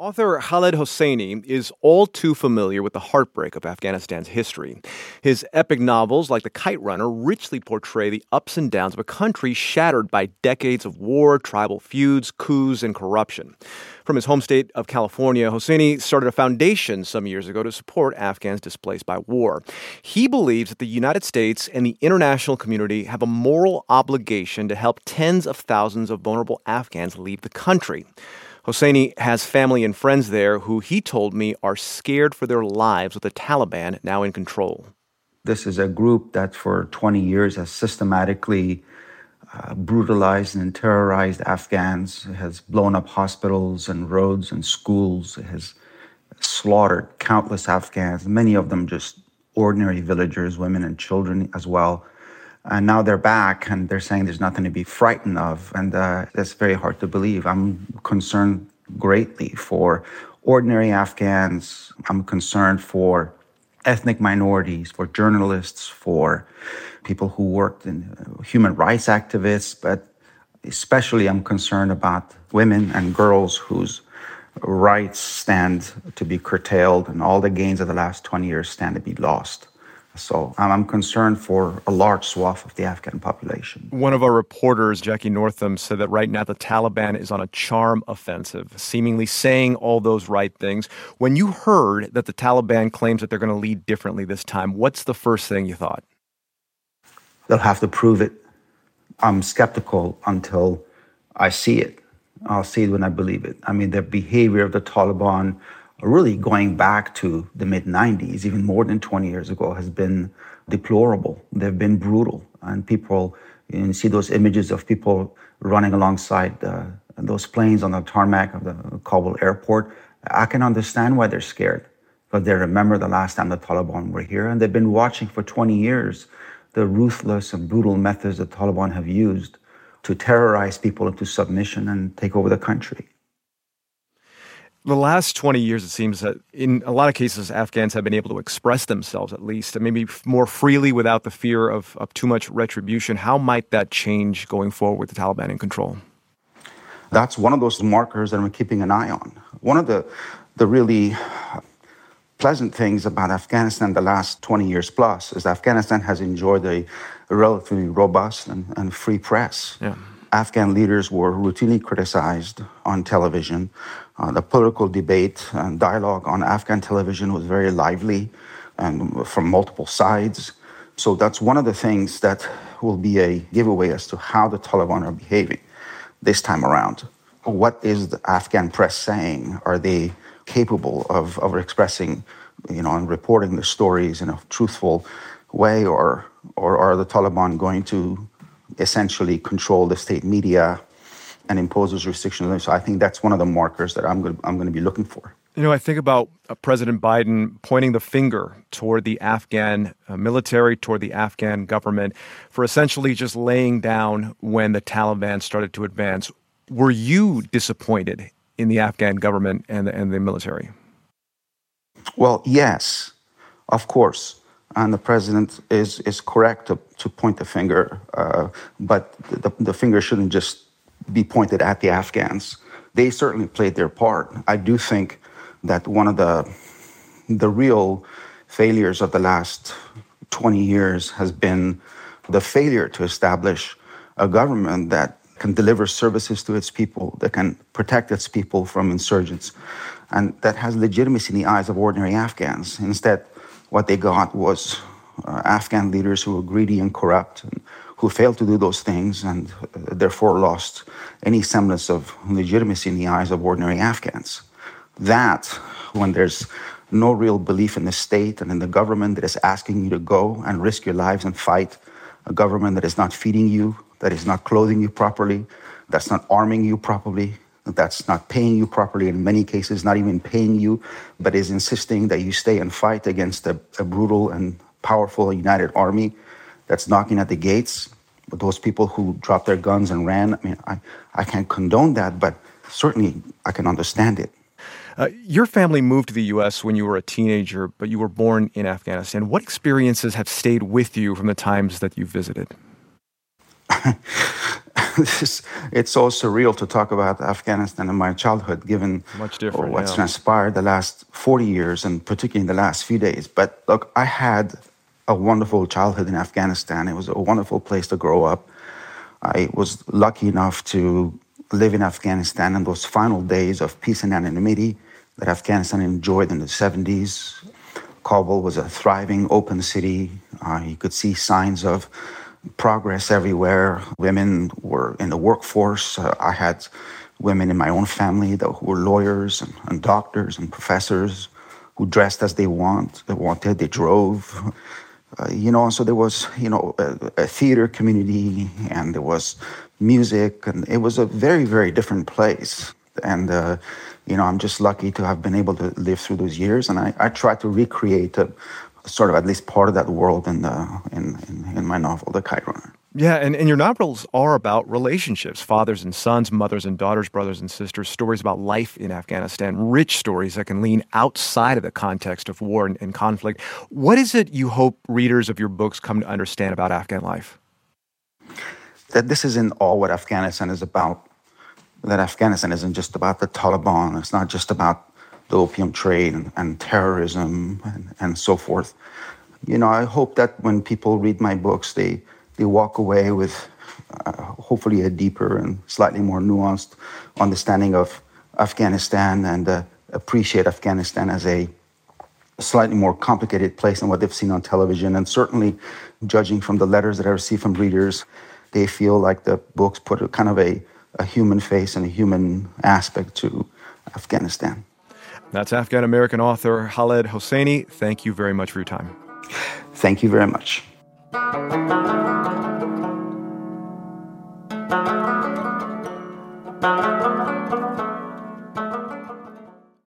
Author Khaled Hosseini is all too familiar with the heartbreak of Afghanistan's history. His epic novels, like The Kite Runner, richly portray the ups and downs of a country shattered by decades of war, tribal feuds, coups, and corruption. From his home state of California, Hosseini started a foundation some years ago to support Afghans displaced by war. He believes that the United States and the international community have a moral obligation to help tens of thousands of vulnerable Afghans leave the country. Hosseini has family and friends there who he told me are scared for their lives with the Taliban now in control. This is a group that for 20 years has systematically brutalized and terrorized Afghans, has blown up hospitals and roads and schools, has slaughtered countless Afghans, many of them just ordinary villagers, women and children as well. And now they're back and they're saying there's nothing to be frightened of. And that's very hard to believe. I'm concerned greatly for ordinary Afghans. I'm concerned for ethnic minorities, for journalists, for people who worked in human rights activists. But especially I'm concerned about women and girls whose rights stand to be curtailed and all the gains of the last 20 years stand to be lost. So I'm concerned for a large swath of the Afghan population. One of our reporters, Jackie Northam, said that right now the Taliban is on a charm offensive, seemingly saying all those right things. When you heard that the Taliban claims that they're going to lead differently this time, what's the first thing you thought? They'll have to prove it. I'm skeptical until I see it. I'll see it when I believe it. I mean, the behavior of the Taliban really going back to the mid-90s, even more than 20 years ago, has been deplorable. They've been brutal. And people, you see those images of people running alongside those planes on the tarmac of the Kabul airport. I can understand why they're scared, because they remember the last time the Taliban were here, and they've been watching for 20 years the ruthless and brutal methods the Taliban have used to terrorize people into submission and take over the country. The last 20 years, it seems that in a lot of cases, Afghans have been able to express themselves, at least, and maybe more freely without the fear of too much retribution. How might that change going forward with the Taliban in control? That's one of those markers that we're keeping an eye on. One of the really pleasant things about Afghanistan the last 20 years plus is Afghanistan has enjoyed a relatively robust and free press. Yeah. Afghan leaders were routinely criticized on television. The political debate and dialogue on Afghan television was very lively and from multiple sides. So that's one of the things that will be a giveaway as to how the Taliban are behaving this time around. What is the Afghan press saying? Are they capable of expressing, and reporting the stories in a truthful way, or are the Taliban going to essentially control the state media and impose those restrictions? So I think that's one of the markers that I'm going to be looking for. I think about President Biden pointing the finger toward the Afghan military, toward the Afghan government, for essentially just laying down when the Taliban started to advance. Were you disappointed in the Afghan government and the military? Well, yes, of course. And the president is correct to point the finger, but the finger shouldn't just be pointed at the Afghans. They certainly played their part. I do think that one of the real failures of the last 20 years has been the failure to establish a government that can deliver services to its people, that can protect its people from insurgents, and that has legitimacy in the eyes of ordinary Afghans. Instead, what they got was Afghan leaders who were greedy and corrupt, and who failed to do those things, and therefore lost any semblance of legitimacy in the eyes of ordinary Afghans. That, when there's no real belief in the state and in the government that is asking you to go and risk your lives and fight, a government that is not feeding you, that is not clothing you properly, that's not arming you properly, that's not paying you properly, in many cases not even paying you, but is insisting that you stay and fight against a brutal and powerful united army that's knocking at the gates. But those people who dropped their guns and ran, I can't condone that, but certainly I can understand it. Your family moved to the U.S. when you were a teenager, but you were born in Afghanistan. What experiences have stayed with you from the times that you visited? It's so surreal to talk about Afghanistan and my childhood, given Much different, what's yeah. transpired the last 40 years, and particularly in the last few days. But look, I had a wonderful childhood in Afghanistan. It was a wonderful place to grow up. I was lucky enough to live in Afghanistan in those final days of peace and anonymity that Afghanistan enjoyed in the 70s. Kabul was a thriving, open city. You could see signs of progress everywhere. Women were in the workforce. I had women in my own family who were lawyers and doctors and professors who dressed as they wanted. They drove. So there was, a theater community, and there was music, and it was a very, very different place. And, I'm just lucky to have been able to live through those years, and I try to recreate sort of at least part of that world in my novel, The Kite Runner. Yeah, and your novels are about relationships, fathers and sons, mothers and daughters, brothers and sisters, stories about life in Afghanistan, rich stories that can lean outside of the context of war and conflict. What is it you hope readers of your books come to understand about Afghan life? That this isn't all what Afghanistan is about, that Afghanistan isn't just about the Taliban, it's not just about the opium trade and terrorism and so forth. I hope that when people read my books, they walk away with hopefully a deeper and slightly more nuanced understanding of Afghanistan, and appreciate Afghanistan as a slightly more complicated place than what they've seen on television. And certainly, judging from the letters that I receive from readers, they feel like the books put a kind of a human face and a human aspect to Afghanistan. That's Afghan-American author Khaled Hosseini. Thank you very much for your time. Thank you very much.